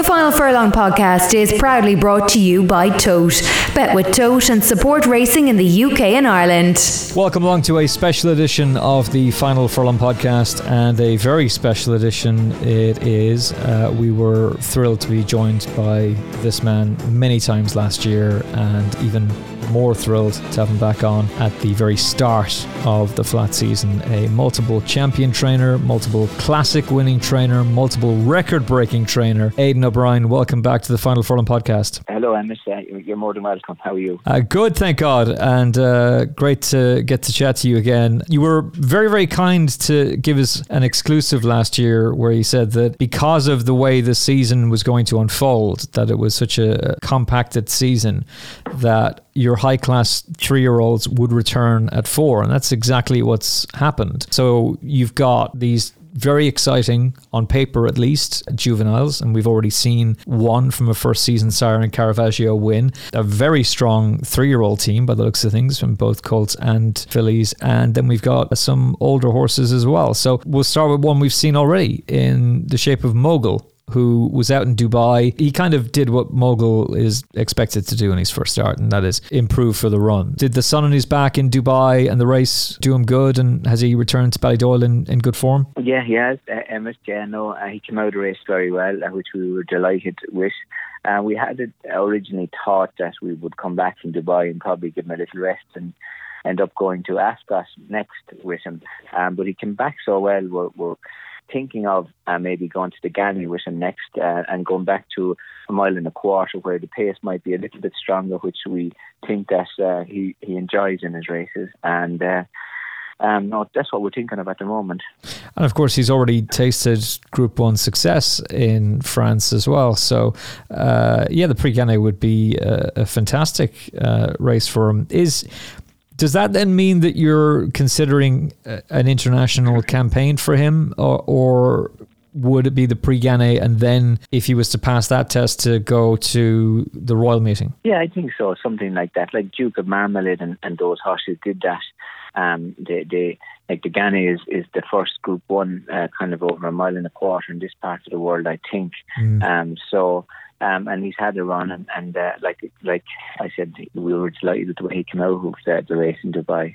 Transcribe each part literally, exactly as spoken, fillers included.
The Final Furlong podcast is proudly brought to you by Tote. Bet with Tote and support racing in the U K and Ireland. Welcome along to a special edition of the Final Furlong podcast, and a very special edition it is. Uh, we were thrilled to be joined by this man many times last year, and even more thrilled to have him back on at the very start of the flat season. A multiple champion trainer, multiple classic winning trainer, multiple record breaking trainer, Aidan O'Brien. Welcome back to the Final Furlong podcast. Hello, Emmett. Uh, you're more than welcome. How are you? Uh, good, thank God, and uh, great to get to chat to you again. You were very, very kind to give us an exclusive last year where you said that because of the way the season was going to unfold, that it was such a compacted season, that your high-class three-year-olds would return at four, and that's exactly what's happened. So you've got these very exciting, on paper at least, juveniles, and we've already seen one from a first season sire in Caravaggio win. A very strong three-year-old team by the looks of things from both colts and fillies, and then we've got some older horses as well. So we'll start with one we've seen already in the shape of Mogul, who was out in Dubai. He kind of did what Mogul is expected to do in his first start, and that is improve for the run. Did the sun on his back in Dubai and the race do him good, and has he returned to Ballydoyle in, in good form? Yeah, he has, uh, Emmett. Yeah, no, uh, he came out of the race very well, uh, which we were delighted with. Uh, we had originally thought that we would come back from Dubai and probably give him a little rest and end up going to Ascot next with him. Um, but he came back so well, we're, we're thinking of uh, maybe going to the Ganny with him next uh, and going back to a mile and a quarter where the pace might be a little bit stronger, which we think that uh, he, he enjoys in his races. And uh, um, no, that's what we're thinking of at the moment. And of course, he's already tasted Group one success in France as well. So, uh, yeah, the Prix Ganny would be a, a fantastic uh, race for him. Is... Does that then mean that you're considering an international campaign for him, or, or would it be the Prix Ganny and then if he was to pass that test to go to the Royal Meeting? Yeah, I think so. Something like that. Like Duke of Marmalade and, and those horses did that. Um, they, they like the Ganny is, is the first Group one uh, kind of over a mile and a quarter in this part of the world, I think. Mm. Um, so. Um, and he's had a run, and, and uh, like like I said, we were delighted with the way he came out of the, the race in Dubai.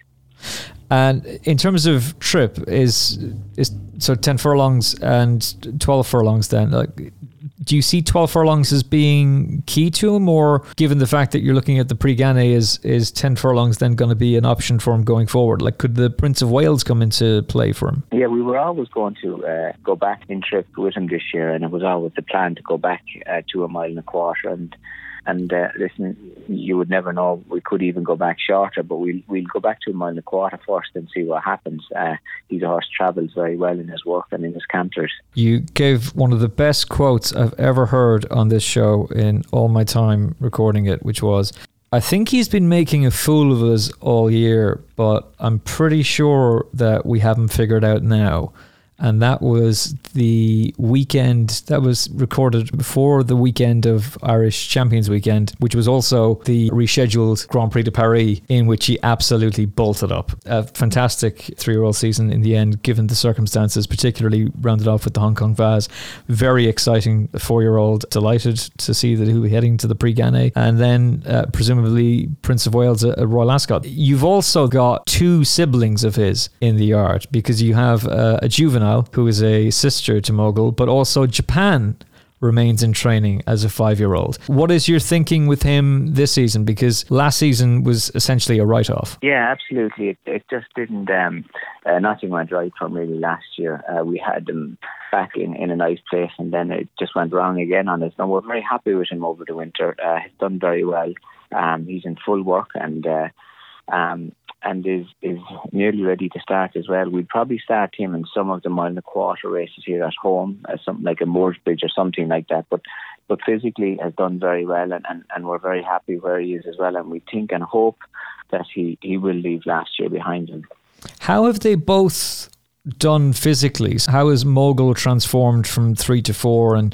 And in terms of trip, is is so ten furlongs and twelve furlongs then? Like, do you see twelve furlongs as being key to him, or given the fact that you're looking at the Prix Ganny, is is ten furlongs then going to be an option for him going forward? Like, could the Prince of Wales come into play for him? Yeah, we were always going to uh, go back in trip with him this year, and it was always the plan to go back uh, to a mile and a quarter. And and uh, listen, you would never know. We could even go back shorter, but we'll we'll go back to a mile and a quarter first and see what happens. Uh, he's a horse travels very well in his work and in his canters. You gave one of the best quotes I've ever heard on this show in all my time recording it, which was, "I think he's been making a fool of us all year, but I'm pretty sure that we haven't figured out now." And that was the weekend that was recorded before the weekend of Irish Champions Weekend, which was also the rescheduled Grand Prix de Paris, in which he absolutely bolted up. A fantastic three-year-old season in the end, given the circumstances, particularly rounded off with the Hong Kong Vase. Very exciting four-year-old, delighted to see that he'll be heading to the Prix Ganny, and then uh, presumably Prince of Wales at, at Royal Ascot. You've also got two siblings of his in the yard, because you have uh, a juvenile who is a sister to Mogul, but also Japan remains in training as a five-year-old. What is your thinking with him this season? Because last season was essentially a write-off. Yeah, absolutely. It, it just didn't, um, uh, nothing went right from really last year. Uh, we had him back in, in a nice place, and then it just went wrong again on us. Now, we're very happy with him over the winter. Uh, he's done very well. Um, he's in full work, and uh, um, and is, is nearly ready to start as well. We'd probably start him in some of the mile and a quarter races here at home, uh, something like a Mooresbridge or something like that. But but physically has done very well, and, and, and we're very happy where he is as well. And we think and hope that he, he will leave last year behind him. How have they both done physically? How has Mogul transformed from three to four, and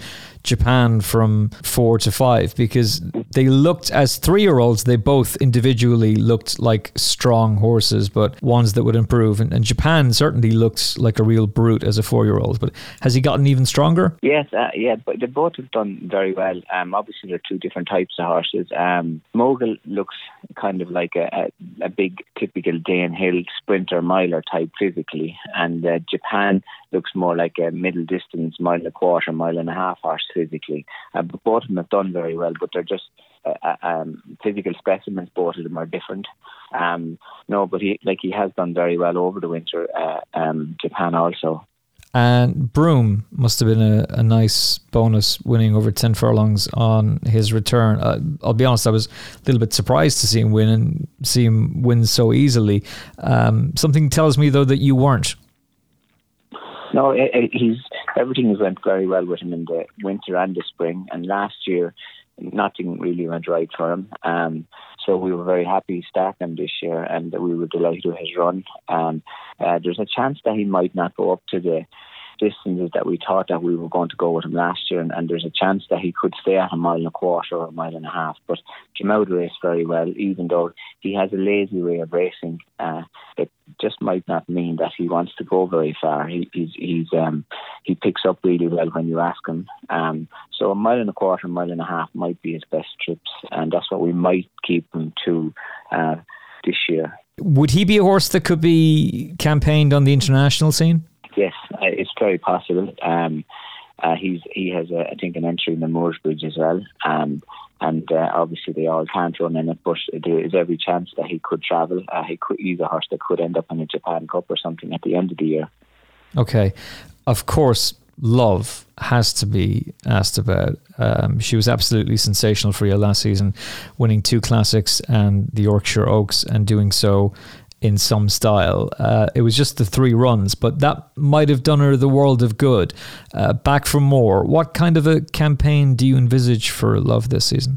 Japan from four to five, because they looked, as three-year-olds, they both individually looked like strong horses, but ones that would improve. And, and Japan certainly looked like a real brute as a four-year-old. But has he gotten even stronger? Yes, uh, yeah, but they both have done very well. Um, obviously, they're two different types of horses. Um, Mogul looks kind of like a, a, a big, typical Dane Hill sprinter, miler type physically, and uh, Japan looks more like a middle distance, mile and a quarter, mile and a half horse physically. Uh, but both of them have done very well, but they're just uh, um, physical specimens. Both of them are different. Um, no, but he like he has done very well over the winter. Uh, um, Japan also. And Broome must have been a, a nice bonus, winning over ten furlongs on his return. Uh, I'll be honest, I was a little bit surprised to see him win and see him win so easily. Um, something tells me, though, that you weren't. No, it, it, he's everything has went very well with him in the winter and the spring. And last year, nothing really went right for him. Um, so we were very happy starting him this year, and we were delighted with his run. Um, uh, there's a chance that he might not go up to the distances that we thought that we were going to go with him last year, and, and there's a chance that he could stay at a mile and a quarter or a mile and a half, but came out of the race very well. Even though he has a lazy way of racing, uh, it just might not mean that he wants to go very far. He, he's, he's um, he picks up really well when you ask him. Um, so a mile and a quarter, a mile and a half might be his best trips, and that's what we might keep him to uh, this year. Would he be a horse that could be campaigned on the international scene? Yes, it's very possible. Um, uh, he's he has, a, I think, an entry in the Moors Bridge as well. Um, and uh, obviously they all can't run in it, but there is every chance that he could travel. Uh, he could, he's a horse that could end up in a Japan Cup or something at the end of the year. Okay. Of course, Love has to be asked about. Um, she was absolutely sensational for you last season, winning two classics and the Yorkshire Oaks, and doing so in some style. Uh, it was just the three runs, but that might have done her the world of good. Uh, back from more, what kind of a campaign do you envisage for Love this season?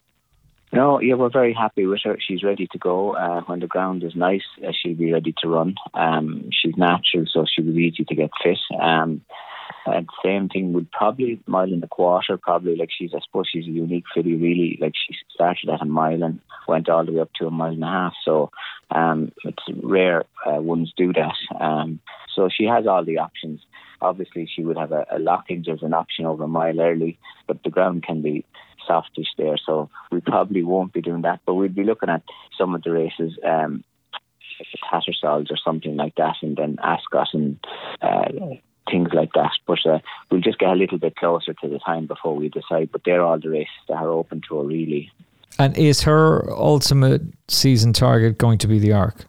No, yeah, we're very happy with her. She's ready to go. Uh, when the ground is nice, uh, she'll be ready to run. Um, she's natural, so she was easy to get fit. Um, and same thing would probably mile and a quarter, probably like she's, I suppose she's a unique filly really. Like she started at a mile and went all the way up to a mile and a half. So um, it's rare uh, ones do that. Um, so she has all the options. Obviously, she would have a, a lockage as an option over a mile early, but the ground can be softish there, so we probably won't be doing that. But we'd be looking at some of the races, um, Tattersalls or something like that, and then Ascot and uh, things like that. But uh, we'll just get a little bit closer to the time before we decide. But they're all the races that are open to her, really. And is her ultimate season target going to be the Arc?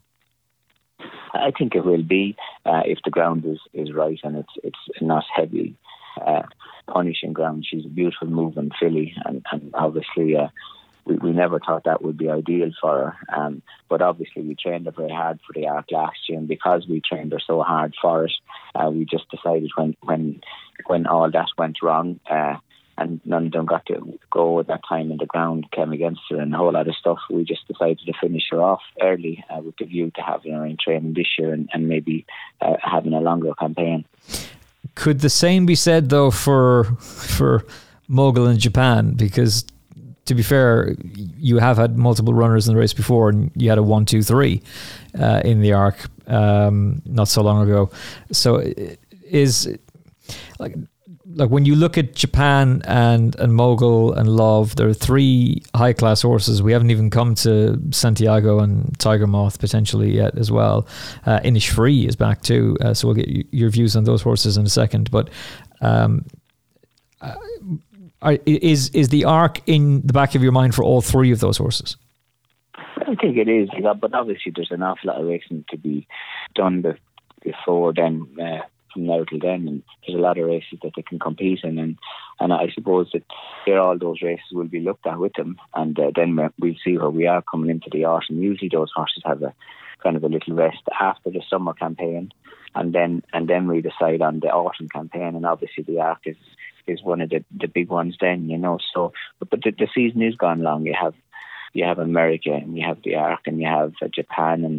I think it will be uh, if the ground is, is right and it's it's not heavy uh, punishing ground. She's a beautiful moving filly, and, and obviously uh, we, we never thought that would be ideal for her. Um, but obviously we trained her very hard for the Arc last year, and because we trained her so hard for it, uh, we just decided when when when all that went wrong, uh, and none of them got to go at that time, and the ground came against her and a whole lot of stuff, we just decided to finish her off early uh, with the view to having her in training this year and, and maybe uh, having a longer campaign. Could the same be said, though, for for Mogul in Japan? Because, to be fair, you have had multiple runners in the race before, and you had a one, two, three uh, in the Arc um, not so long ago. So is like like when you look at Japan and and Mogul and Love, there are three high class horses. We haven't even come to Santiago and Tiger Moth potentially yet as well. Uh, Inish Free is back too, uh, so we'll get y- your views on those horses in a second. But um, uh, are, is is the Arc in the back of your mind for all three of those horses? I think it is, but obviously there's an awful lot of racing to be done before then. Uh, from now till then, and there's a lot of races that they can compete in, and, and I suppose that there all those races will be looked at with them, and uh, then we'll see where we are coming into the autumn. Usually those horses have a kind of a little rest after the summer campaign, and then and then we decide on the autumn campaign, and obviously the Arc is, is one of the, the big ones then, you know. So but, but the, the season is gone long. You have you have America, and you have the Arc, and you have uh, Japan, and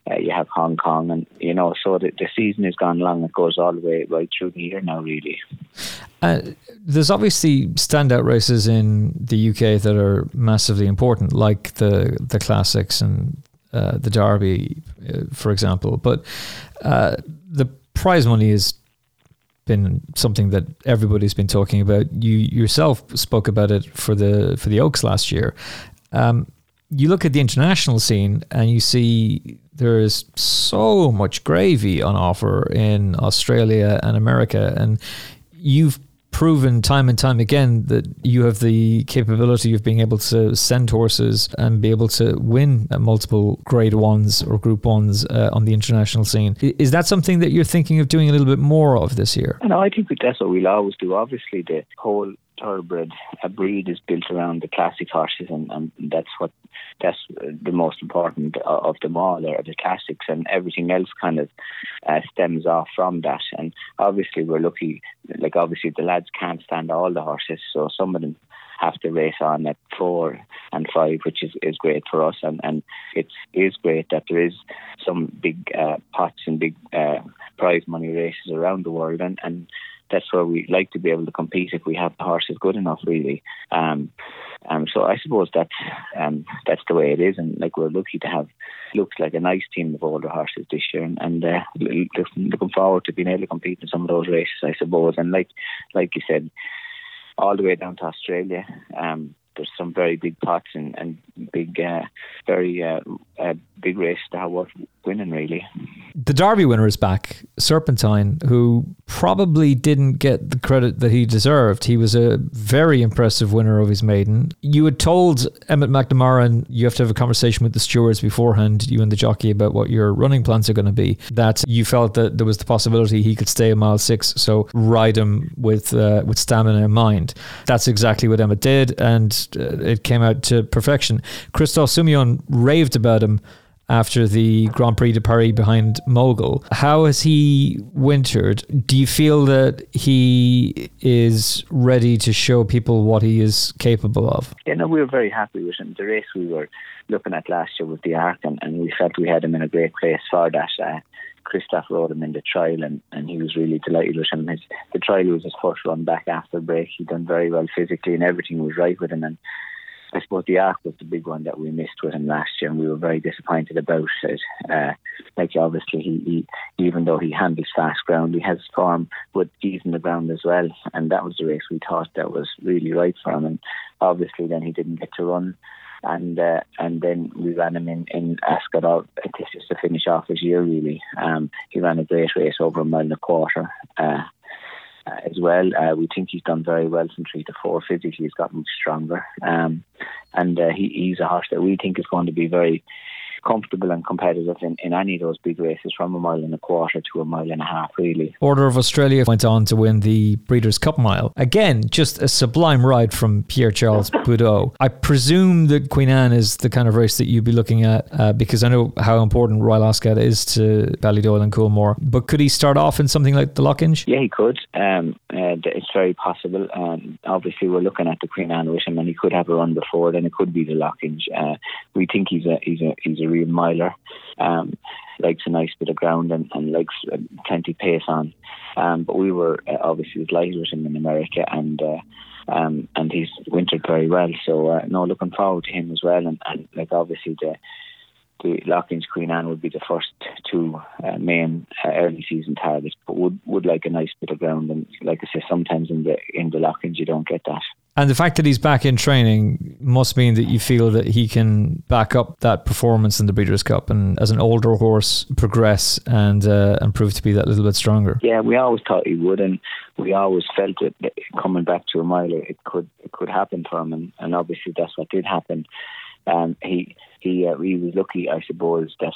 Uh, you have Hong Kong, and you know, so the, the season has gone long. It goes all the way right through the year now, really. Uh, there's obviously standout races in the U K that are massively important, like the the classics and uh, the Derby, uh, for example. But uh, the prize money has been something that everybody's been talking about. You yourself spoke about it for the for the Oaks last year. Um, you look at the international scene and you see there is so much gravy on offer in Australia and America, and you've proven time and time again that you have the capability of being able to send horses and be able to win at multiple grade ones or group ones uh, on the international scene. Is that something that you're thinking of doing a little bit more of this year? No, I think that's what we'll always do. Obviously, the whole thoroughbred a breed is built around the classic horses, and, and that's what that's the most important of them all, are the classics, and everything else kind of uh, stems off from that. And obviously we're lucky, like obviously the lads can't stand all the horses, so some of them have to race on at four and five, which is, is great for us, and, and it is great that there is some big uh, pots and big uh, prize money races around the world, and, and that's where we like to be able to compete if we have the horses good enough, really. Um, um, so I suppose that um, that's the way it is, and like we're lucky to have looks like a nice team of older horses this year, and, and uh, looking, looking forward to being able to compete in some of those races, I suppose. And like like you said, all the way down to Australia, um, there's some very big pots and, and big, uh, very uh, uh, big races that are worth winning, really. The Derby winner is back, Serpentine, who probably didn't get the credit that he deserved. He was a very impressive winner of his maiden. You had told Emmett McNamara, you have to have a conversation with the stewards beforehand, you and the jockey, about what your running plans are going to be, that you felt that there was the possibility he could stay a mile six, so ride him with uh, with stamina in mind. That's exactly what Emmett did, and uh, it came out to perfection. Christophe Soumillon raved about him after the Grand Prix de Paris behind Mogul. How has he wintered? Do you feel that he is ready to show people what he is capable of? Yeah, no, we were very happy with him. The race we were looking at last year with the Arc, and, and we felt we had him in a great place for that. Uh, Christophe rode him in the trial, and, and he was really delighted with him. His, the trial was his first run back after the break. He done very well physically, and everything was right with him. And I suppose the Arc was the big one that we missed with him last year, and we were very disappointed about it. Uh, like obviously, he, he even though he handles fast ground, he has form with easing the ground as well, and that was the race we thought that was really right for him. And obviously, then he didn't get to run, and uh, and then we ran him in in Ascot just to finish off his year. Really, um, he ran a great race over a mile and a quarter. Uh, Uh, as well. Uh, we think he's done very well from three to four. Physically, he's gotten stronger. Um, and uh, he, he's a horse that we think is going to be very comfortable and competitive in, in any of those big races from a mile and a quarter to a mile and a half, really. Order of Australia went on to win the Breeders' Cup Mile. Again, just a sublime ride from Pierre-Charles Boudot. I presume that Queen Anne is the kind of race that you'd be looking at, uh, because I know how important Royal Ascot is to Ballydoyle and Coolmore. But could he start off in something like the Lockinge? Yeah, he could. Um, uh, it's very possible. Um, obviously, we're looking at the Queen Anne with him, and he could have a run before. Then it could be the Lockinge. Uh, we think he's a he's a he's a real miler. Um, likes a nice bit of ground and, and likes uh, plenty pace on. Um, but we were uh, obviously delighted with him in America, and uh, um, and he's wintered very well. So uh, no, looking forward to him as well. And, and like obviously the the Lockinge Queen Anne would be the first two uh, main uh, early season targets, but would would like a nice bit of ground. And like I say, sometimes in the in the Lockinge you don't get that. And the fact that he's back in training must mean that you feel that he can back up that performance in the Breeders' Cup, and as an older horse progress and uh, and prove to be that little bit stronger. Yeah, we always thought he would, and we always felt that coming back to a mile, it could it could happen for him, and, and obviously that's what did happen. Um, he he uh, he was lucky, I suppose, that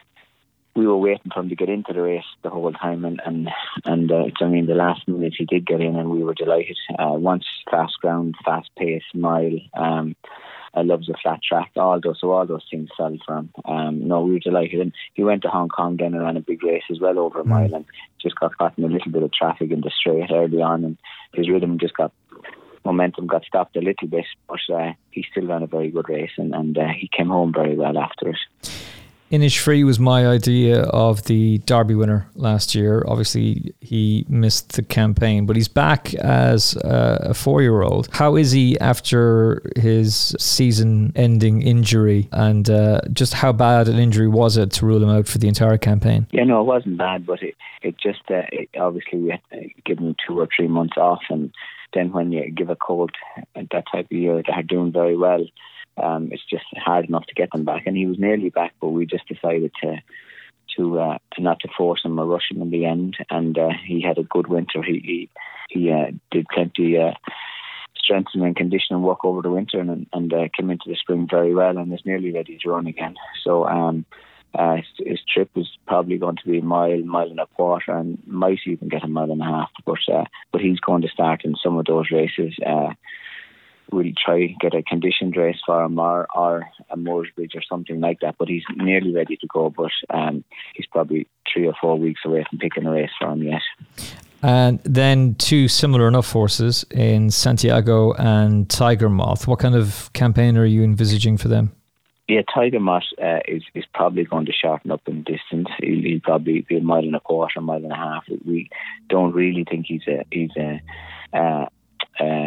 we were waiting for him to get into the race the whole time, and and and uh, I mean the last minute he did get in, and we were delighted. Uh, once fast ground, fast pace, mile. Um, I loves a flat track. All those, so all those things fell for him. Um, no, we were delighted, and he went to Hong Kong then and ran a big race as well over a mile, and just got caught in a little bit of traffic in the straight early on, and his rhythm just got. Momentum got stopped a little bit, but uh, he still ran a very good race, and, and uh, he came home very well after it. Innisfree was my idea of the Derby winner last year. Obviously, he missed the campaign, but he's back as a four-year-old. How is he after his season-ending injury, and uh, just how bad an injury was it to rule him out for the entire campaign? Yeah, no, it wasn't bad, but it, it just, uh, it, obviously we had to give him two or three months off, and then when you give a colt at that type of year, they're doing very well. Um, it's just hard enough to get them back, and he was nearly back, but we just decided to to uh, not to force him or rush him in the end. And uh, he had a good winter. He he, he uh, did plenty uh, strengthening and conditioning work over the winter, and and uh, came into the spring very well, and is nearly ready to run again. So um, uh, his, his trip is probably going to be a mile, mile and a quarter, and might even get a mile and a half. But uh, but he's going to start in some of those races. Uh, We'll try get a conditioned race for him, or, or a Mooresbridge or something like that. But he's nearly ready to go. But um, he's probably three or four weeks away from picking a race for him yet. And then two similar enough horses in Santiago and Tiger Moth. What kind of campaign are you envisaging for them? Yeah, Tiger Moth uh, is is probably going to shorten up in distance. He'll, he'll probably be a mile and a quarter, a mile and a half. We don't really think he's a he's a. Uh, uh,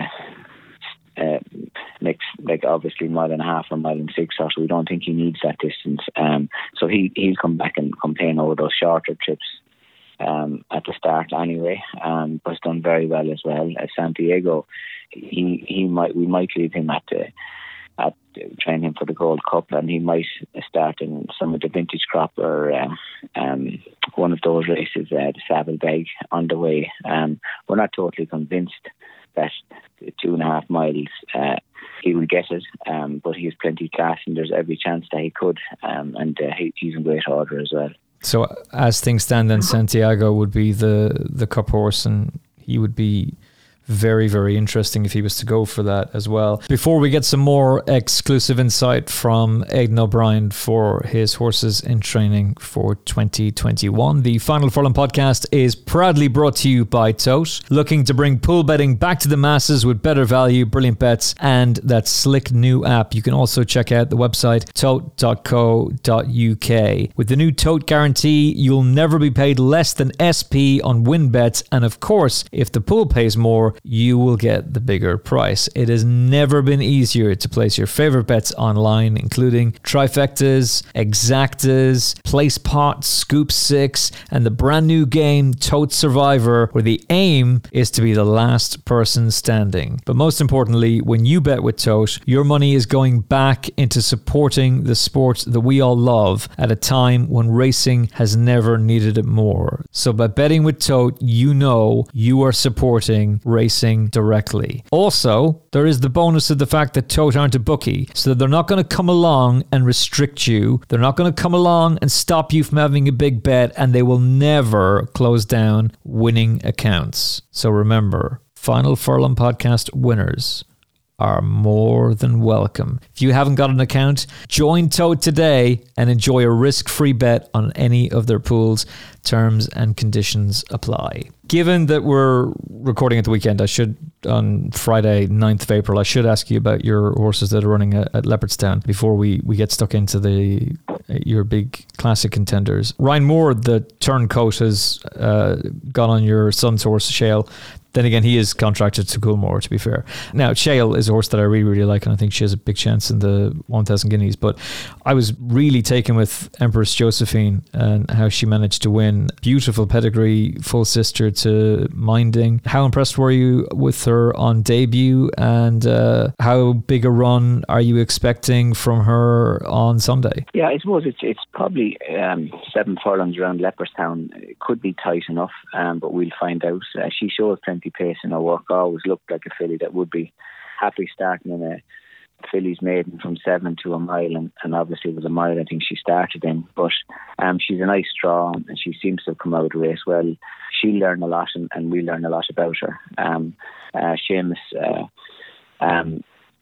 Uh, next, like obviously mile and a half or mile and six, or so we don't think he needs that distance. Um, so he he'll come back and complain over those shorter trips um, at the start anyway. Um, but he's done very well as well. At Santiago, he he might we might leave him at the at train him for the Gold Cup, and he might start in some of the vintage crop or uh, um, one of those races, uh, the Saddlebag on the way. Um, we're not totally convinced that two and a half miles uh, he will get it, um, but he has plenty of class, and there's every chance that he could, um, and uh, he, he's in great order as well. So as things stand, then Santiago would be the the cup horse, and he would be very, very interesting if he was to go for that as well. Before we get some more exclusive insight from Aidan O'Brien for his horses in training for twenty twenty-one, the Final Furlong podcast is proudly brought to you by Tote, looking to bring pool betting back to the masses with better value, brilliant bets, and that slick new app. You can also check out the website tote dot co dot uk. With the new Tote guarantee, you'll never be paid less than S P on win bets, and of course, if the pool pays more, you will get the bigger price. It has never been easier to place your favorite bets online, including trifectas, exactas, place pot, scoop six, and the brand new game Tote Survivor, where the aim is to be the last person standing. But most importantly, when you bet with Tote, your money is going back into supporting the sport that we all love at a time when racing has never needed it more. So by betting with Tote, you know you are supporting racing directly. Also, there is the bonus of the fact that Tote aren't a bookie, so they're not going to come along and restrict you. They're not going to come along and stop you from having a big bet, and they will never close down winning accounts. So remember, Final Furlong podcast winners are more than welcome. If you haven't got an account, join Tote today and enjoy a risk-free bet on any of their pools. Terms and conditions apply. Given that we're recording at the weekend, I should, on Friday, ninth of April, I should ask you about your horses that are running at, at Leopardstown before we, we get stuck into the your big classic contenders. Ryan Moore, the turncoat, has uh, gone on your son's horse, Shale. Then again, he is contracted to Coolmore, to be fair. Now, Shale is a horse that I really, really like, and I think she has a big chance in the one thousand guineas. But I was really taken with Empress Josephine and how she managed to win. Beautiful pedigree, full sister to Minding. How impressed were you with her on debut, and uh, how big a run are you expecting from her on Sunday? Yeah, I suppose it's it's probably um, seven furlongs around Leopardstown. It could be tight enough, um, but we'll find out. Uh, she shows plenty pace in her work. Always looked like a filly that would be happy starting in a filly's maiden from seven to a mile, and, and obviously it was a mile I think she started in, but um, she's a nice straw, and she seems to have come out of the race well. She'll learn a lot, and, and we learn a lot about her. Um, uh, Seamus uh, um,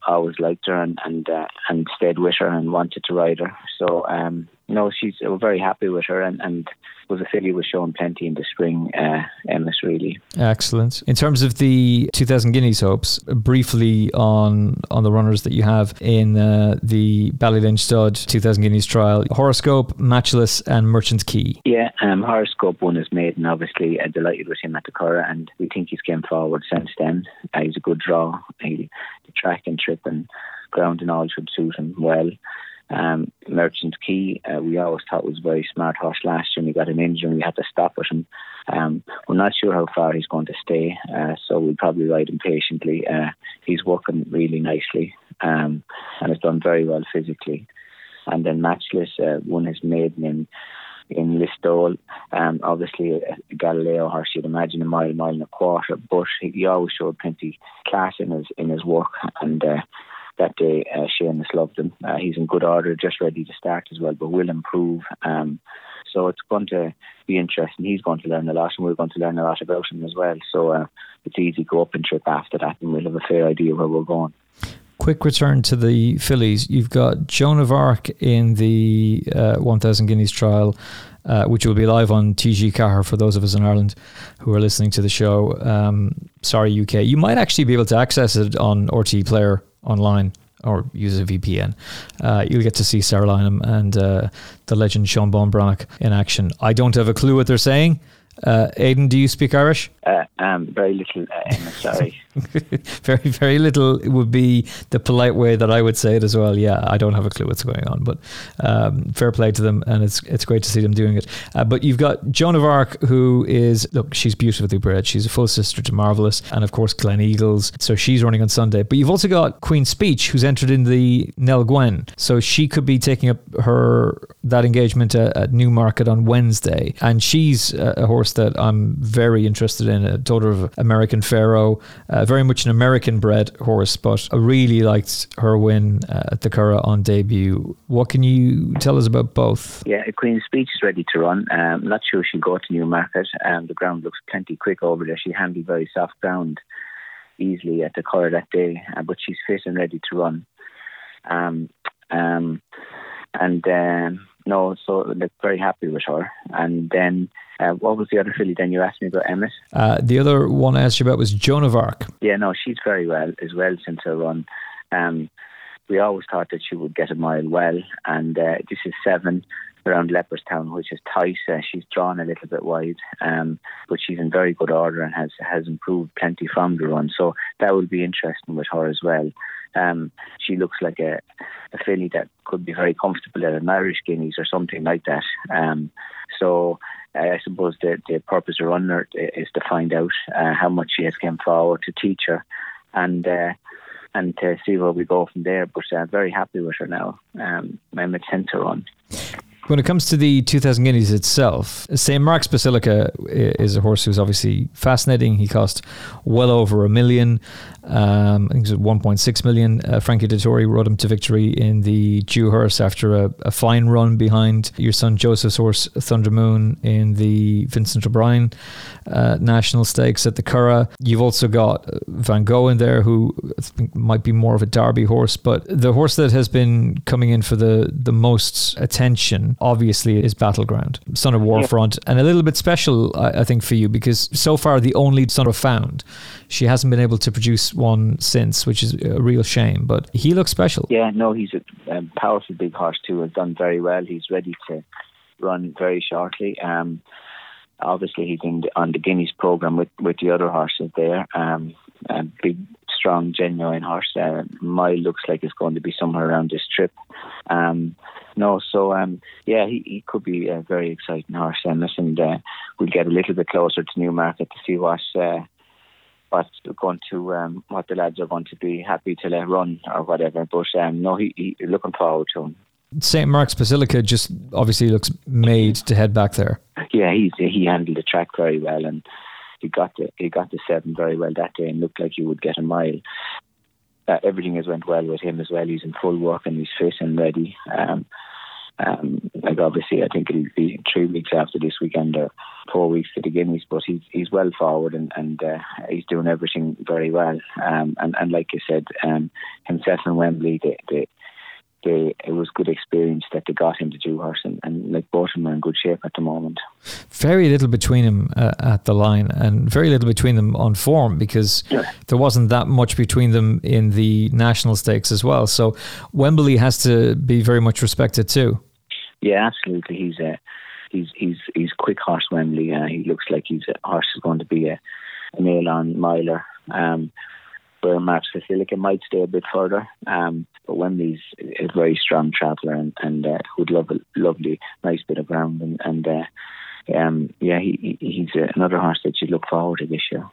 always liked her and and, uh, and stayed with her and wanted to ride her. So um, no, she's we're very happy with her, and, and was a filly was showing plenty in the spring, uh, Emma's really. Excellent. In terms of the two thousand Guineas hopes, briefly on on the runners that you have in uh, the Ballylynch Stud two thousand Guineas trial, Horoscope, Matchless and Merchant Key. Yeah, um, Horoscope won his maiden, obviously. Uh, delighted with him at the Curragh, and we think he's came forward since then. Uh, he's a good draw. He, the track and trip and ground and all should suit him well. Um, Merchant Key, uh, we always thought was a very smart horse last year, and he got an injury and we had to stop with him. Um, we're not sure how far he's going to stay, uh, so we'll probably ride him patiently. Uh, he's working really nicely, um, and has done very well physically. And then Matchless uh, won his maiden in in Listowel. Um, obviously a Galileo horse, you'd imagine a mile, mile and a quarter, but he, he always showed plenty class in his in his work, and uh, that day uh, Seamus loved him. Uh, he's in good order, just ready to start as well, but will improve. Um, so it's going to be interesting. He's going to learn a lot, and we're going to learn a lot about him as well. So uh, it's easy to go up and trip after that, and we'll have a fair idea where we're going. Quick return to the fillies. You've got Joan of Arc in the uh, one thousand Guineas trial, uh, which will be live on T G Car for those of us in Ireland who are listening to the show. Um, sorry, U K. You might actually be able to access it on R T Player online or use a V P N. Uh, you'll get to see Sarah Lynham and uh, the legend Sean Bonbranach in action. I don't have a clue what they're saying. Uh, Aidan, do you speak Irish? Uh, um, very little, uh, Emma, sorry. very, very little would be the polite way that I would say it as well. Yeah, I don't have a clue what's going on, but um, fair play to them, and it's it's great to see them doing it. Uh, but you've got Joan of Arc, who is, look, she's beautifully bred. She's a full sister to Marvellous, and of course Glen Eagles, so she's running on Sunday. But you've also got Queen's Speech, who's entered in the Nell Gwen, so she could be taking up her that engagement at, at Newmarket on Wednesday, and she's a, a horse that I'm very interested in, a daughter of American Pharaoh, uh, very much an American bred horse, but I really liked her win uh, at the Curragh on debut. What can you tell us about both? Yeah, Queen's Speech is ready to run. I'm um, not sure she'll go to Newmarket. Um, the ground looks plenty quick over there. She handled very soft ground easily at the Curragh that day, uh, but she's fit and ready to run. Um, um, and um, no, so they're very happy with her. And then Uh, what was the other filly then you asked me about, Emmett? Uh, the other one I asked you about was Joan of Arc. Yeah, no, she's very well as well since her run. Um, we always thought that she would get a mile well, and uh, this is seven around Leopardstown, which is tight. Uh, she's drawn a little bit wide, um, but she's in very good order and has, has improved plenty from the run. So that will be interesting with her as well. Um, she looks like a, a filly that could be very comfortable at an Irish Guineas or something like that. Um, so uh, I suppose the, the purpose of running her is to find out uh, how much she has come forward to teach her, and uh, and to see where we go from there. But I'm uh, very happy with her now. Um, I'm a ten to run. When it comes to the two thousand Guineas itself, Saint Mark's Basilica is a horse who's obviously fascinating. He cost well over a million. Um, I think it was one point six million. Uh, Frankie Dettori rode him to victory in the Dewhurst after a, a fine run behind your son Joseph's horse Thunder Moon in the Vincent O'Brien uh, National Stakes at the Curragh. You've also got Van Gogh in there, who I think might be more of a Derby horse, but the horse that has been coming in for the, the most attention obviously is Battleground, Son of Warfront, yeah. And a little bit special, I, I think, for you, because so far the only son of found. She hasn't been able to produce one since, which is a real shame, but he looks special. Yeah, no, he's a um, powerful big horse too, has done very well. He's ready to run very shortly. Um, obviously he's in the, on the Guineas programme with, with the other horses there. Um, a big, strong, genuine horse. Uh, mile looks like it's going to be somewhere around this trip. Um, no, so um, yeah, he, he could be a very exciting horse, and uh, we'll get a little bit closer to Newmarket to see what uh, what's going to um, what the lads are going to be happy to let run or whatever. But um, no, he, he looking forward to him. Saint Mark's Basilica just obviously looks made to head back there. Yeah, he's he handled the track very well, and he got the he got the seven very well that day, and looked like he would get a mile. Uh, everything has went well with him as well. He's in full work and he's fit and ready. Um, Um, like obviously, I think it'll be three weeks after this weekend or four weeks to the Guineas, but he's he's well forward and, and uh, he's doing everything very well. Um, and, and like you said, um, himself and Wembley, they, they, they, it was good experience that they got him to Dewhurst, and, and like both of them are in good shape at the moment. Very little between them uh, at the line, and very little between them on form, because yeah. there wasn't that much between them in the national stakes as well. So Wembley has to be very much respected too. Yeah, absolutely. He's a he's he's he's quick horse, Wembley. Uh, he looks like he's a horse is going to be a, a nail on miler. Um, where Marks Basilica might stay a bit further, um, but Wembley's a very strong traveller and, and uh, would love a lovely, nice bit of ground. And, and uh, um, yeah, he, he's uh, another horse that you look forward to this year.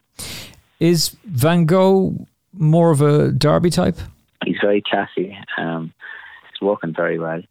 Is Van Gogh more of a Derby type? He's very classy. Um, he's working very well.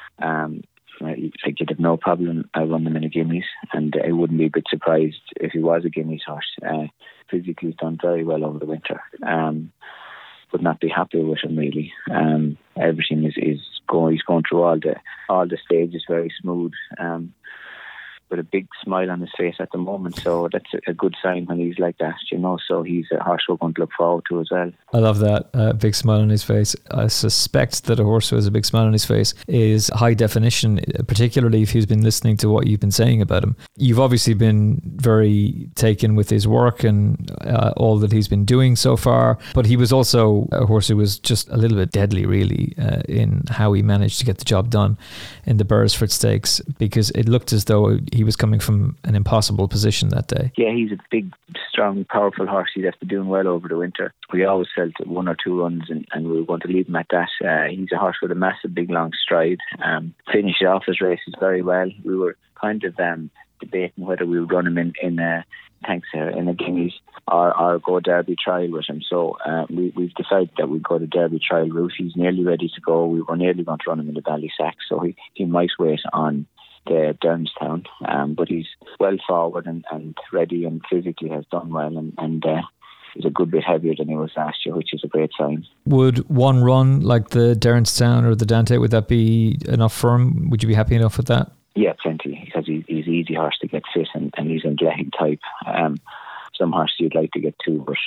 Um, like you'd have no problem uh, running him in a Guineas, and I wouldn't be a bit surprised if he was a Guineas horse. Uh, physically, he's done very well over the winter. Um, would not be happy with him really. Um, everything is, is going. He's going through all the all the stages very smooth, um, with a big smile on his face at the moment. So that's a, a good sign when he's like that, you know. So he's a horse we're going to look forward to as well. I love that uh, big smile on his face. I suspect that a horse who has a big smile on his face is high definition, particularly if he's been listening to what you've been saying about him. You've obviously been very taken with his work and uh, all that he's been doing so far, but he was also a horse who was just a little bit deadly really uh, in how he managed to get the job done in the Beresford Stakes, because it looked as though he was coming from an impossible position that day. Yeah, he's a big, strong, powerful horse. He's after doing well over the winter. We always felt one or two runs and, and we were going to leave him at that. Uh, he's a horse with a massive, big, long stride. Um, finished off his races very well. We were kind of um, debating whether we would run him in, in uh, thanks, uh, in a Guineas or, or go Derby trial with him. So uh, we, we've decided that we'd go the Derby trial route. He's nearly ready to go. We were nearly going to run him in the Ballysack, so he, he might wait on the Dermstown, um, but he's well forward and, and ready, and physically has done well, and, and uh, he's a good bit heavier than he was last year, which is a great sign. Would one run like the Dermstown or the Dante, would that be enough for him? Would you be happy enough with that? Yeah, plenty, because he, he's an easy horse to get fit, and, and he's an athletic type. Um, some horses you'd like to get two, but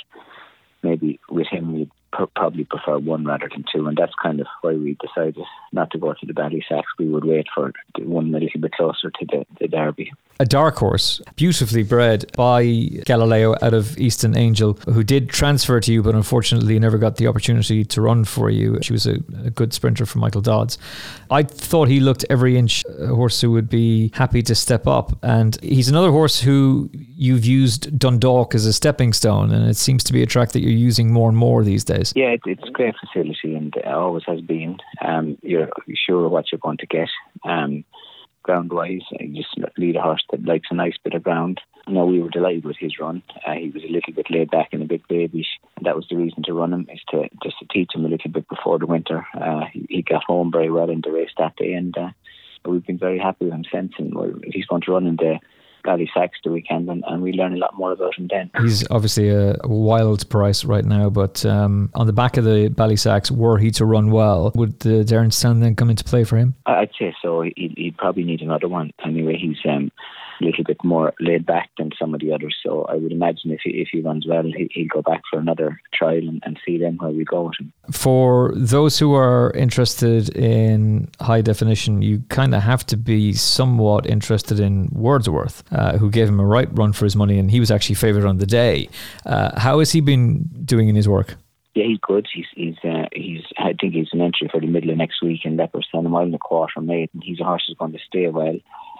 maybe with him you'd pr- probably prefer one rather than two, and that's kind of why we decided not to go to the Ballysacks. We would wait for the one a little bit closer to the, the Derby. A dark horse, beautifully bred by Galileo out of Easton Angel, who did transfer to you, but unfortunately never got the opportunity to run for you. She was a, a good sprinter for Michael Dodds. I thought he looked every inch a horse who would be happy to step up, and he's another horse who you've used Dundalk as a stepping stone, and it seems to be a track that you're using more and more these days. Yeah, it, it's a great facility, and it always has been. Um, you're sure what you're going to get. Um, ground-wise, you just lead a horse that likes a nice bit of ground. No, we were delighted with his run. Uh, he was a little bit laid back and a bit babyish, and that was the reason to run him, is to just to teach him a little bit before the winter. Uh, he, he got home very well in the race that day, and uh, we've been very happy with him since, and he's going to run in the Ballysacks the weekend, and, and we learn a lot more about him then. He's obviously a wild price right now, but um, on the back of the Ballysacks, were he to run well, would the Dermstown then come into play for him? I'd say so. He'd, he'd probably need another one. Anyway, he's um, a little bit more laid back than some of the others, so I would imagine if he, if he runs well, he, he'll go back for another trial and, and see then where we go with him. For those who are interested in high definition, you kind of have to be somewhat interested in Wordsworth, uh, who gave him a right run for his money, and he was actually favoured on the day. Uh, how has he been doing in his work? Yeah, he's good. He's he's uh, he's. I think he's an entry for the middle of next week in Leopardstown, a mile and a quarter made, and he's a horse who's going to stay well.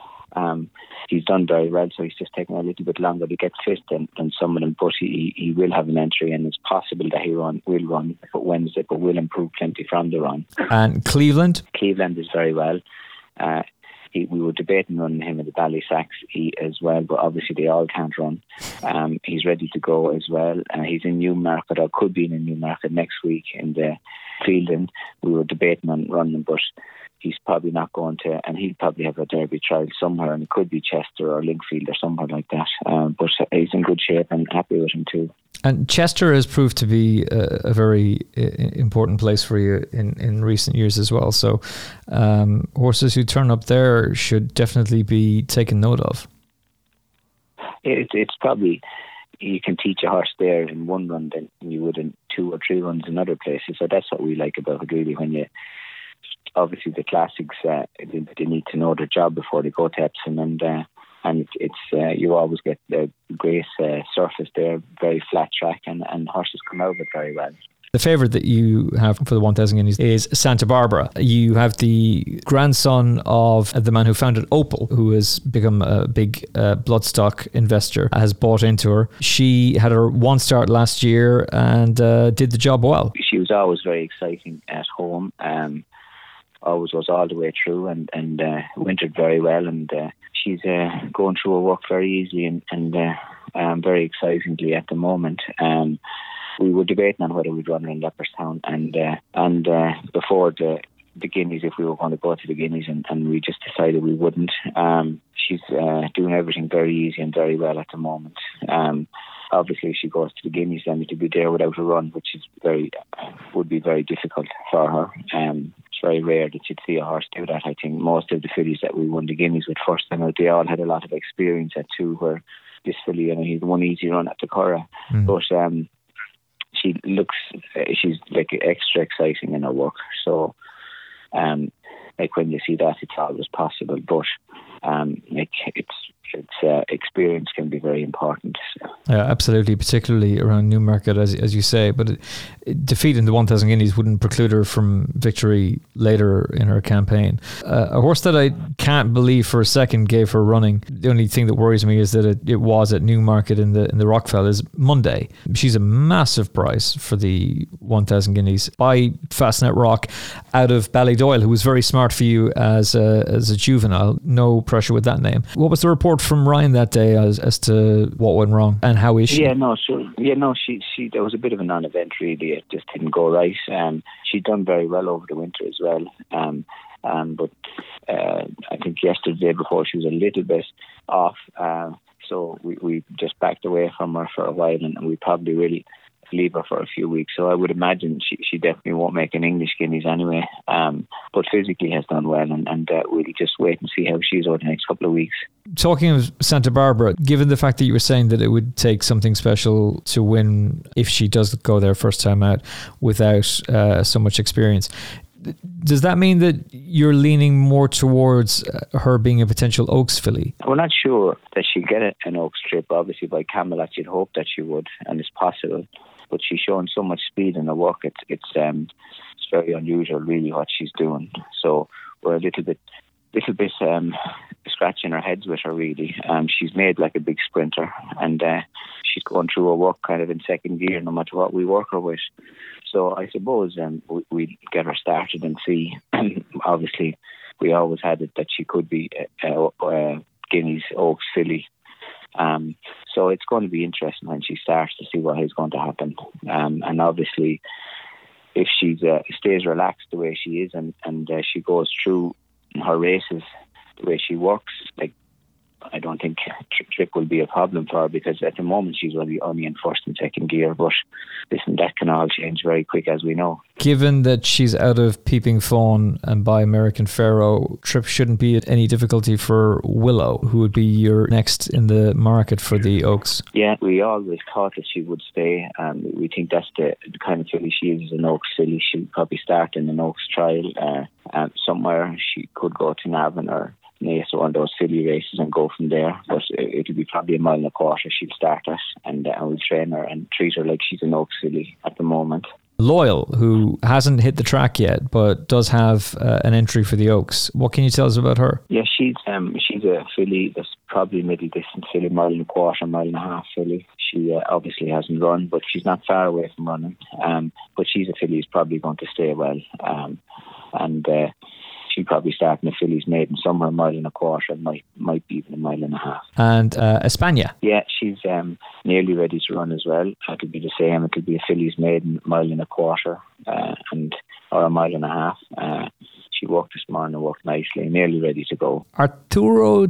Um, he's done very well, so he's just taking a little bit longer to get fit than, than some of them, but he, he will have an entry, and it's possible that he run will run for Wednesday, but will improve plenty from the run. And Cleveland? Cleveland is very well. Uh, he, we were debating running him in the Ballysacks he, as well, but obviously they all can't run. Um, he's ready to go as well. Uh, he's in Newmarket, or could be in Newmarket next week in the Fielding. We were debating on running him, but he's probably not going to, and he'll probably have a Derby trial somewhere, and it could be Chester or Linkfield or somewhere like that. Um, but he's in good shape and happy with him too. And Chester has proved to be a, a very important place for you in, in recent years as well. So um, horses who turn up there should definitely be taken note of. It, it's probably, you can teach a horse there in one run than you would in two or three runs in other places. So that's what we like about it, really. When you, obviously the classics, uh, they, they need to know their job before they go to Epsom, and uh, and it's uh, you always get the great uh, surface there, very flat track, and, and horses come out of it very well. The favourite that you have for the one thousand Guineas is Santa Barbara. You have the grandson of the man who founded Opal, who has become a big uh, bloodstock investor, has bought into her. She had her one start last year and uh, did the job well. She was always very exciting at home. Um, always was all the way through, and, and uh, wintered very well, and uh, she's uh, going through her work very easily and, and uh, um, very excitingly at the moment. Um, we were debating on whether we'd run her in Leopardstown, and uh, and uh, before the the Guineas, if we were going to go to the Guineas, and, and we just decided we wouldn't. Um, she's uh, doing everything very easy and very well at the moment. Um, obviously, if she goes to the Guineas, then to be there without a run, which is very would be very difficult for her. Um, it's very rare that you'd see a horse do that. I think most of the fillies that we won the Guineas with first time out, they all had a lot of experience at two, where this filly, you know, he had one easy run at the Curragh. Mm. But um, she looks, uh, she's like extra exciting in her work. So, um, like when you see that, it's always possible. But um, like it's it's uh, experience can be very important. Yeah, absolutely, particularly around Newmarket, as as you say. But it, it, defeating the one thousand Guineas wouldn't preclude her from victory later in her campaign. Uh, a horse that I can't believe for a second gave her running. The only thing that worries me is that it, it was at Newmarket in the in the Rockfell is Monday. She's a massive price for the one thousand Guineas by Fastnet Rock out of Ballydoyle, who was very smart for you as a, as a juvenile. No pressure with that name. What was the report from Ryan that day as, as to what went wrong, and how is she? Yeah, no, sure. Yeah, no, she, she, there was a bit of a non-event really. It just didn't go right. Um, she'd done very well over the winter as well. Um, um, but uh, I think yesterday, the day before, she was a little bit off. Uh, so we, we just backed away from her for a while, and, and we probably really leave her for a few weeks. So I would imagine she, she definitely won't make an English Guineas anyway. Um, but physically has done well, and, and uh, we'll just wait and see how she's over the next couple of weeks. Talking of Santa Barbara, given the fact that you were saying that it would take something special to win if she does go there first time out without uh, so much experience, does that mean that you're leaning more towards her being a potential Oaks filly? We're not sure that she'll get an Oaks trip. Obviously, by Camelot, you'd hope that she would, and it's possible. But she's showing so much speed in her work. It's it's um it's very unusual, really, what she's doing. So we're a little bit, little bit um scratching our heads with her, really. Um, she's made like a big sprinter, and uh, she's going through her work kind of in second gear, no matter what we work her with. So I suppose um, we, we get her started and see. Obviously, we always had it that she could be a, a, a Guineas Oaks filly. Um, so it's going to be interesting when she starts to see what is going to happen. Um, and obviously, if she uh, stays relaxed the way she is, and, and uh, she goes through her races the way she works, like, I don't think trip, trip will be a problem for her, because at the moment she's only, only in first and second gear. But listen, that can all change very quick, as we know. Given that she's out of Peeping Fawn and by American Pharaoh, trip shouldn't be any difficulty for Willow, who would be your next in the market for the Oaks. Yeah, we always thought that she would stay. Um, we think that's the, the kind of filly she is, an Oaks filly. She'll probably start in an Oaks trial uh, um, somewhere. She could go to Navan or Naas or one of those filly races and go from there. But it'll be probably a mile and a quarter she'll start at, and uh, we'll train her and treat her like she's an Oaks filly at the moment. Loyal, who hasn't hit the track yet but does have uh, an entry for the Oaks. What can you tell us about her? Yeah, she's um she's a filly that's probably middle distance filly, mile and a quarter, mile and a half filly. She uh, obviously hasn't run, but she's not far away from running. Um, but she's a filly who's probably going to stay well. Um, and uh, she'll probably start in the fillies maiden somewhere a mile and a quarter, might might be even a mile and a half. And uh, Espana? Yeah, she's um, nearly ready to run as well. It'll be the same. It'll be a fillies maiden, mile and a quarter, uh, and or a mile and a half. Uh, she walked this morning, walked nicely, nearly ready to go. Arturo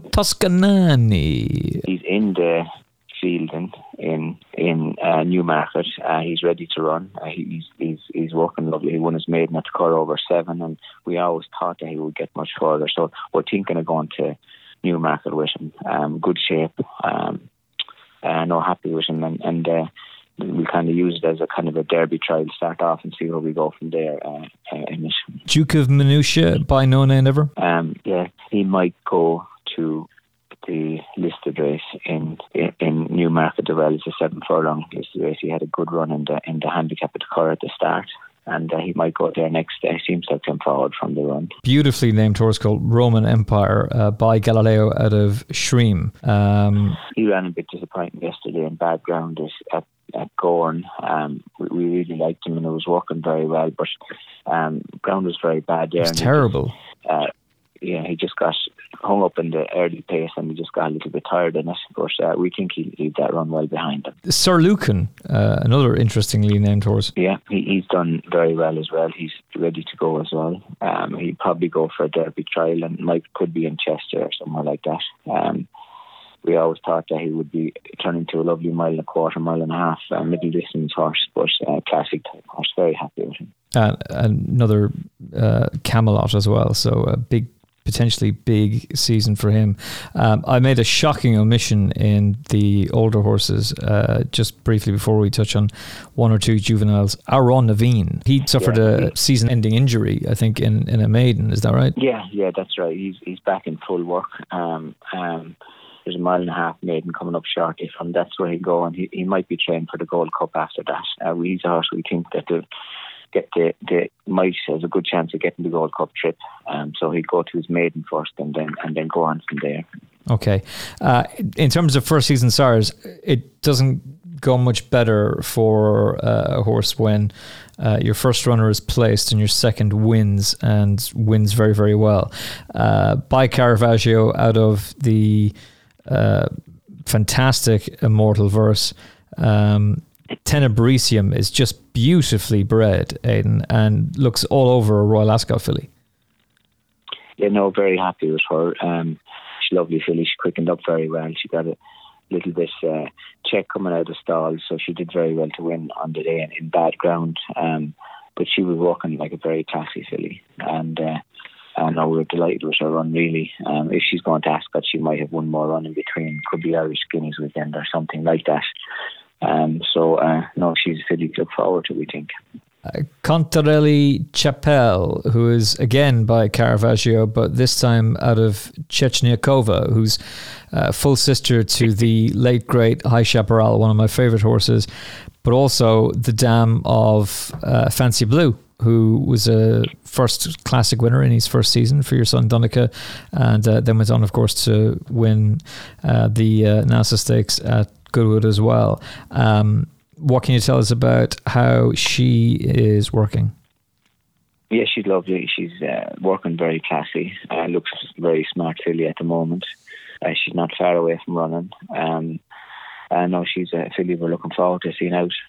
Toscanini. He's in the fielding in in uh, Newmarket. Uh, he's ready to run. Uh, he's he's he's walking lovely. He won his maiden at the Cur over seven, and we always thought that he would get much further. So we're thinking of going to Newmarket with him. Um, good shape. Um, uh, no happy with him, and and. Uh, we kind of use it as a kind of a derby trial to start off and see where we go from there. Uh, uh, Duke of Minutia by no name ever? Um, yeah, he might go to the listed race in in, in Newmarket as well. It's a seven furlong listed race. He had a good run in the in the handicap at the Cur at the start, and uh, he might go there next day. Seems to have come forward from the run. Beautifully named horse called Roman Empire uh, by Galileo out of Shreem. Um, he ran a bit disappointing yesterday in bad ground at at Gorn. Um, we, we really liked him and it was working very well, but um, ground was very bad there. It was terrible. He, uh, yeah, he just got hung up in the early pace and he just got a little bit tired in it, but uh, we think he'll leave that run well behind him. Sir Lucan, uh, another interestingly named horse. Yeah, he, he's done very well as well. He's ready to go as well. Um, he'd probably go for a derby trial and might could be in Chester or somewhere like that. Um, We always thought that he would be turning to a lovely mile and a quarter, mile and a half, uh, middle distance horse, but uh, classic type horse. Very happy with him. Uh, another uh, Camelot as well, so a big, potentially big season for him. Um, I made a shocking omission in the older horses uh, just briefly before we touch on one or two juveniles. Aaron Naveen, he suffered yeah, a season-ending injury, I think, in, in a maiden. Is that right? Yeah, yeah, that's right. He's he's back in full work. Um, um, There's a mile and a half maiden coming up shortly from that's where he'll go, and he, he might be trained for the Gold Cup after that. Uh, he's a horse we think that they'll get the, the might has a good chance of getting the Gold Cup trip. Um, so he'd go to his maiden first and then and then go on from there. Okay. Uh, in terms of first season stars, it doesn't go much better for uh, a horse when uh, your first runner is placed and your second wins and wins very, very well. Uh, by Caravaggio out of the Uh, fantastic Immortal Verse. Um, Tenebricium is just beautifully bred, Aidan, and looks all over a Royal Ascot filly. Yeah, no, very happy with her. Um, she's a lovely filly. She quickened up very well. She got a little bit uh, check coming out of the stall, so she did very well to win on the day in, in bad ground. Um, but she was walking like a very classy filly, and uh, And uh, we were delighted with her run, really. Um, if she's going to Ascot, she might have one more run in between. Could be Irish Guineas weekend or something like that. Um, so, uh, no, she's a filly to look forward to, we think. Uh, Contarelli Chapelle, who is again by Caravaggio, but this time out of Chechnyakova, who's uh, full sister to the late, great High Chaparral, one of my favourite horses, but also the dam of uh, Fancy Blue, who was a first classic winner in his first season for your son Donica, and uh, then went on, of course, to win uh, the uh, NASA Stakes at Goodwood as well. Um, what can you tell us about how she is working? Yeah, she's lovely. She's uh, working very classy. Uh, looks very smart filly at the moment. Uh, she's not far away from running. Um, uh, no, she's a filly we're looking forward to seeing out.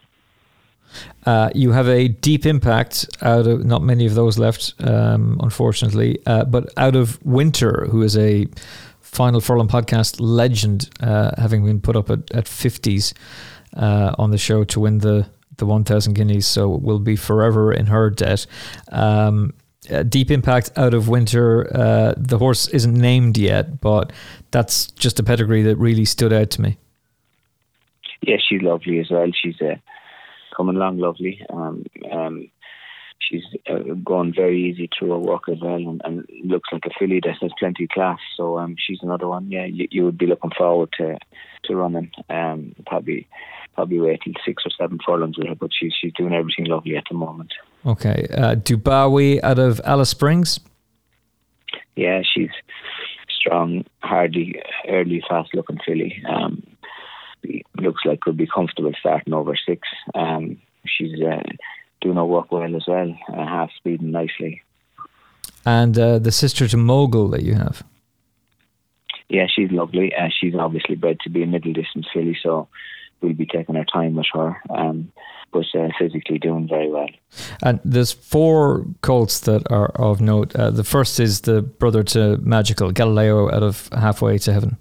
Uh, you have a Deep Impact out of, not many of those left, um, unfortunately, uh, but out of Winter, who is a Final Furlong podcast legend, uh, having been put up at, at fifties uh, on the show to win the, the one thousand guineas, so will be forever in her debt. Um, uh, Deep Impact out of Winter, uh, the horse isn't named yet, but that's just a pedigree that really stood out to me. Yeah, she's lovely as well. She's a coming along lovely. Um, um, she's uh, going very easy through her work as well, and, and looks like a filly that has plenty of class. So um, she's another one. Yeah, you, you would be looking forward to to running. Um, probably probably wait till six or seven furlongs with her, but she's she's doing everything lovely at the moment. Okay, uh, Dubawi out of Alice Springs. Yeah, she's strong, hardy, early, fast-looking filly. Um, looks like could be comfortable starting over six. Um, she's uh, doing her work well as well, uh, half speeding nicely. And uh, the sister to Mogul that you have? Yeah, she's lovely. Uh, she's obviously bred to be a middle distance filly, so we'll be taking our time with her. Um, but uh, physically doing very well. And there's four colts that are of note. Uh, the first is the brother to Magical, Galileo, out of Halfway to Heaven.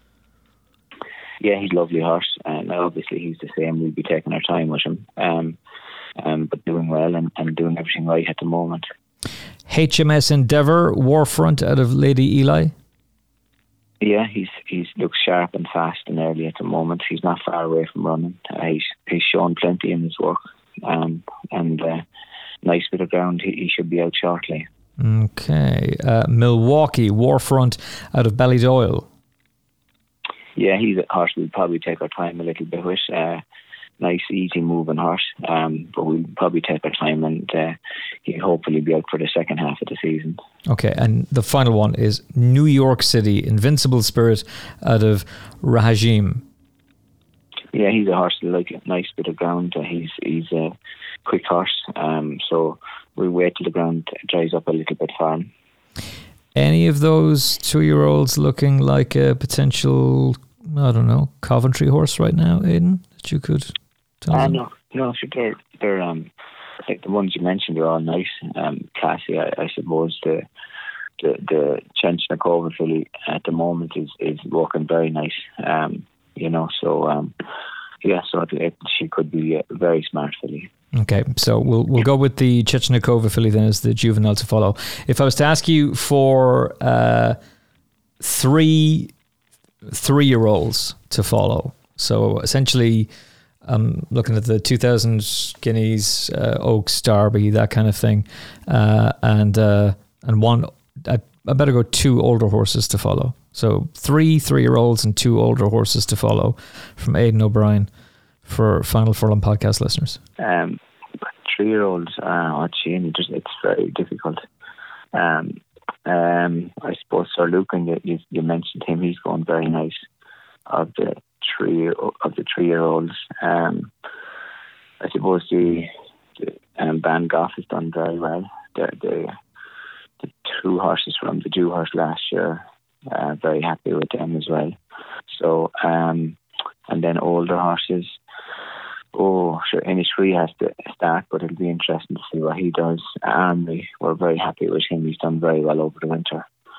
Yeah, he's a lovely horse, and obviously he's the same. We'll be taking our time with him, um, um, but doing well and, and doing everything right at the moment. H M S Endeavour, Warfront, out of Lady Eli. Yeah, he's he's looks sharp and fast and early at the moment. He's not far away from running. Uh, he's he's shown plenty in his work, um, and uh, nice bit of ground. He, he should be out shortly. Okay, uh, Milwaukee, Warfront, out of Ballydoyle. Yeah, he's a horse we'll probably take our time a little bit with. Uh, nice, easy moving horse, um, but we'll probably take our time, and uh, he'll hopefully be out for the second half of the season. Okay, and the final one is New York City, Invincible Spirit, out of Rahajim. Yeah, he's a horse that like a nice bit of ground. Uh, he's he's a quick horse, um, so we'll wait till the ground dries up a little bit for him. Any of those two-year-olds looking like a potential, I don't know, Coventry horse right now, Aidan, that you could tell uh, them? No, no, so they're, they're um, I think the ones you mentioned are all nice, um, classy. I, I suppose the the the Chenchnikova filly at the moment is, is working very nice, um, you know. So um, yeah, so it, it, she could be a very smart filly. Okay, so we'll we'll go with the Chechnikova filly then as the juvenile to follow. If I was to ask you for uh, three three year olds to follow, so essentially. I'm looking at the two thousand Guineas, uh, Oaks, Derby, that kind of thing, uh, and uh, and one. I, I better go two older horses to follow. So three three-year-olds and two older horses to follow from Aidan O'Brien for Final Furlong podcast listeners. Um, three-year-olds, uh, oh, gee, it's very difficult. Um, um, I suppose Sir Lucan, you, you, you mentioned him. He's going very nice. Of the three of the three-year-olds, um, I suppose the, the um, Van Gogh has done very well. The, the the two horses from the Dew horse last year, uh, very happy with them as well. So, um, and then older horses. Oh, sure, Innisfree has to start, but it'll be interesting to see what he does. Armory, we're very happy with him. He's done very well over the winter.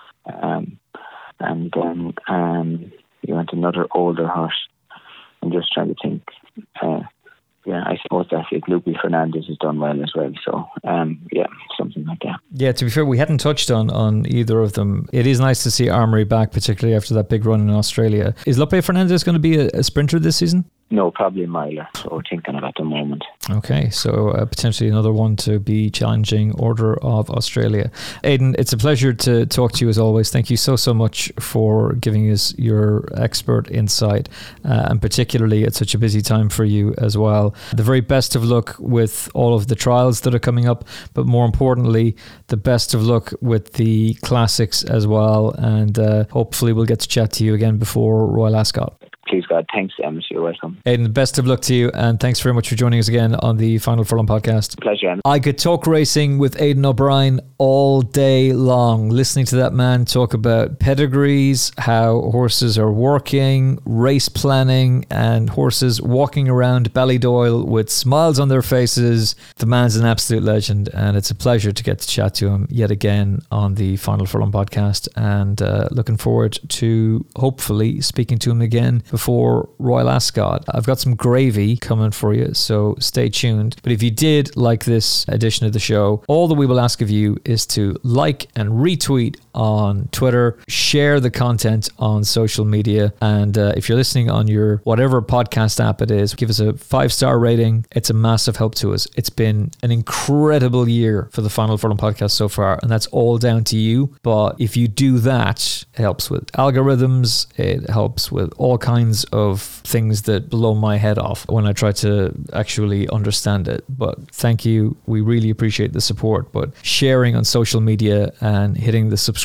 Um, and then. Um, You want another older horse. I'm just trying to think. Uh, yeah, I suppose that's it. Lupe Fernandez has done well as well. So, um, yeah, something like that. Yeah, to be fair, we hadn't touched on, on either of them. It is nice to see Armory back, particularly after that big run in Australia. Is Lupe Fernandez going to be a, a sprinter this season? No, probably a miler. So we're thinking of at the moment. Okay, so uh, potentially another one to be challenging Order of Australia. Aidan, it's a pleasure to talk to you as always. Thank you so, so much for giving us your expert insight, uh, and particularly at such a busy time for you as well. The very best of luck with all of the trials that are coming up, but more importantly, the best of luck with the classics as well. And uh, hopefully we'll get to chat to you again before Royal Ascot. Please, God. Thanks, Emma. You're welcome. Aidan, best of luck to you, and thanks very much for joining us again on the Final Furlong podcast. Pleasure, Emma. I could talk racing with Aidan O'Brien all day long, listening to that man talk about pedigrees, how horses are working, race planning, and horses walking around Ballydoyle with smiles on their faces. The man's an absolute legend, and it's a pleasure to get to chat to him yet again on the Final Furlong podcast, and uh, looking forward to hopefully speaking to him again before Royal Ascot. I've got some gravy coming for you, so stay tuned. But if you did like this edition of the show, all that we will ask of you is to like and retweet on Twitter, share the content on social media, and uh, if you're listening on your whatever podcast app it is, give us a five-star rating. It's a massive help to us. It's been an incredible year for the Final Furlong podcast so far, and that's all down to you. But if you do that, it helps with algorithms, it helps with all kinds of things that blow my head off when I try to actually understand it. But thank you. We really appreciate the support. But sharing on social media and hitting the subscribe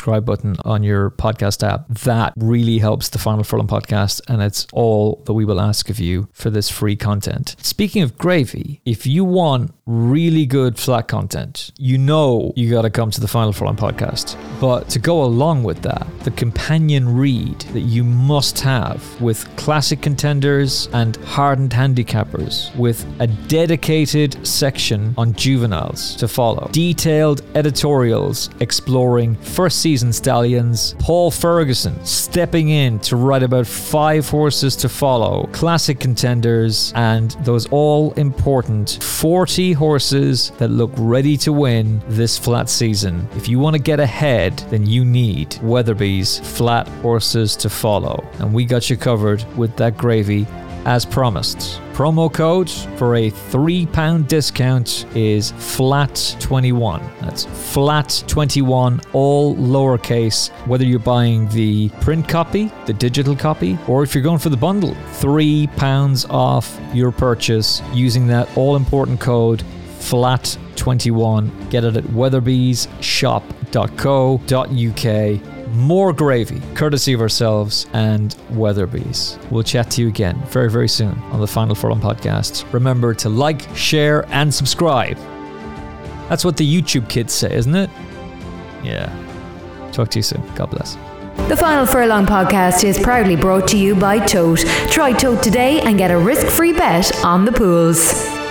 subscribe button on your podcast app. That really helps the Final Furlong podcast, and it's all that we will ask of you for this free content. Speaking of gravy, if you want really good flat content, you know you got to come to the Final Furlong podcast. But to go along with that, the companion read that you must have with classic contenders and hardened handicappers, with a dedicated section on juveniles to follow, detailed editorials exploring first season stallions, Paul Ferguson stepping in to write about five horses to follow, classic contenders, and those all important forty horses that look ready to win this flat season. If you want to get ahead, then you need Weatherby's Flat Horses to Follow, and we got you covered with that gravy as promised. Promo code for a three pound discount is flat twenty-one. That's flat twenty-one, all lowercase, whether you're buying the print copy, the digital copy, or if you're going for the bundle. Three pounds off your purchase using that all important code flat twenty-one. Get it at weatherbys shop dot co dot uk. More gravy, courtesy of ourselves and Weatherby's. We'll chat to you again very, very soon on the Final Furlong podcast. Remember to like, share, and subscribe. That's what the YouTube kids say, isn't it? Yeah. Talk to you soon. God bless. The Final Furlong podcast is proudly brought to you by Tote. Try Tote today and get a risk-free bet on the pools.